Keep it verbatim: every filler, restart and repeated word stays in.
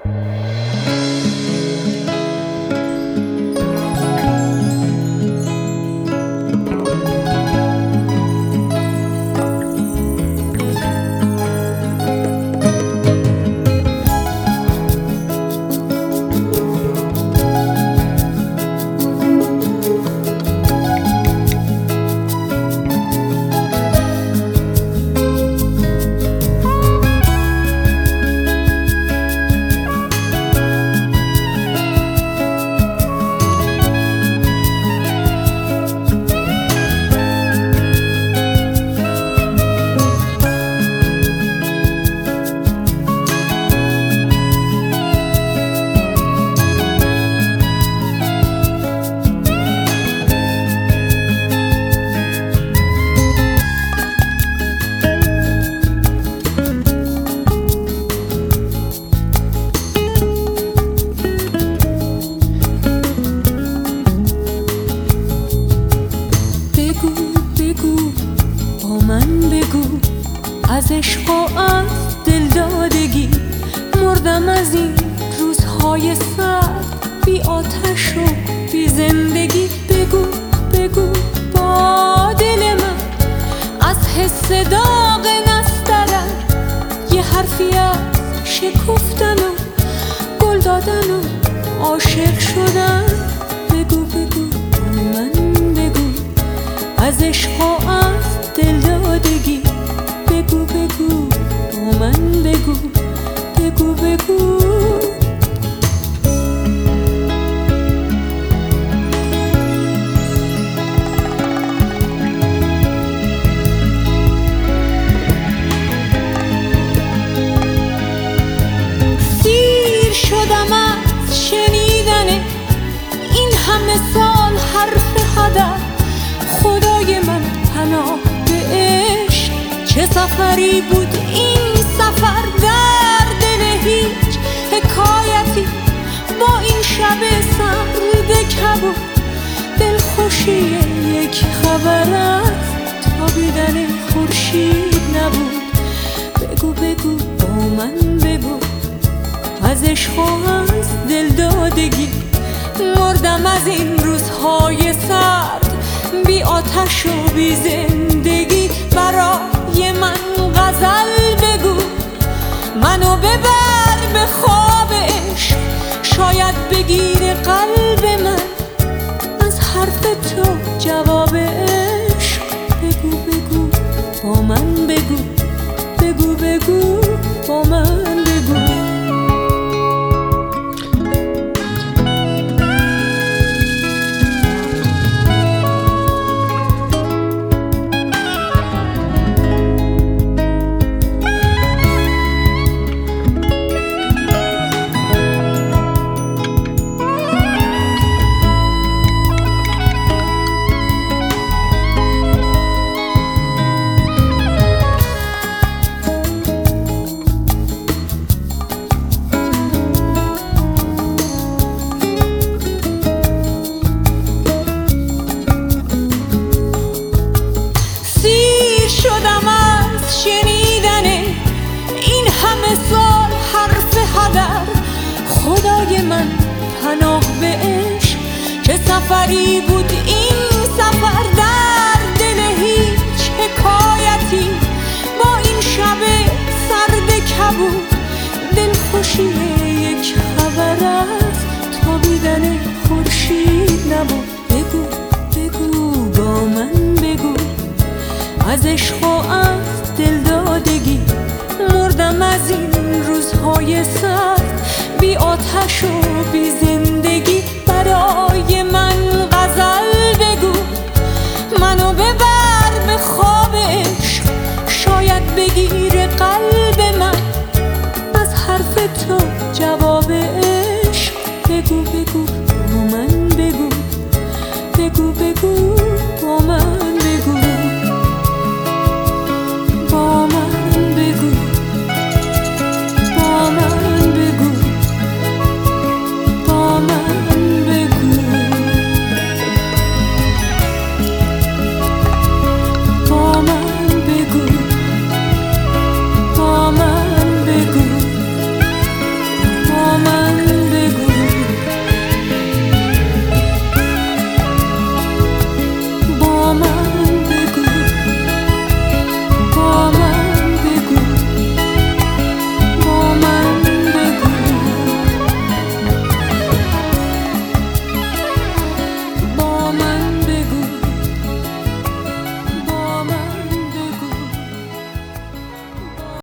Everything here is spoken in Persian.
از عشق و از دلدادگی، مردم از این روزهای سرد، بی آتش و بی زندگی. بگو بگو با دل من از حس داغ نسترد، یه حرفی از شکفتن و گل دادن و عاشق شدن. بگو بگو من بگو از عشق و از دلدادگی، بگو بگو با من بگو بگو بگو. سیر شدم از شنیدن این همه سال حرف هدر، خدای من پناه به عشق. چه سفری بود این سفر، در دل هیچ حکایتی، با این شب سرد کبود دلخوشی یک خبر از تابیدن خورشید نبود. بگو بگو با من بگو از عشق و از دلدادگی، مردم از این روزهای سرد، بی آتش و بی زندگی. برای من غزل بگو، منو ببر به خواب عشق، شاید بگیر قلب من از حرف تو جواب عشق. بگو بگو با من بگو بگو بگو با من بگو. سال حرف هدر، خدای من پناه به عشق. چه سفری بود این سفر، در دل هیچ حکایتی، با این شب سرد کبود دلخوشی یک خبر از تابیدن خورشید نبود. بگو بگو با من بگو از عشق و از دلدادگی، مردم از این روزهای سرد، بی آتش و بی زندگی. برای من غزل بگو، منو ببر به خواب عشق، شاید بگیر قلب من از حرف تو جواب عشق. بگو بگو با من بگو بگو بگو با من بگو با من بگو با من بگو با من بگو با من بگو با من بگو با من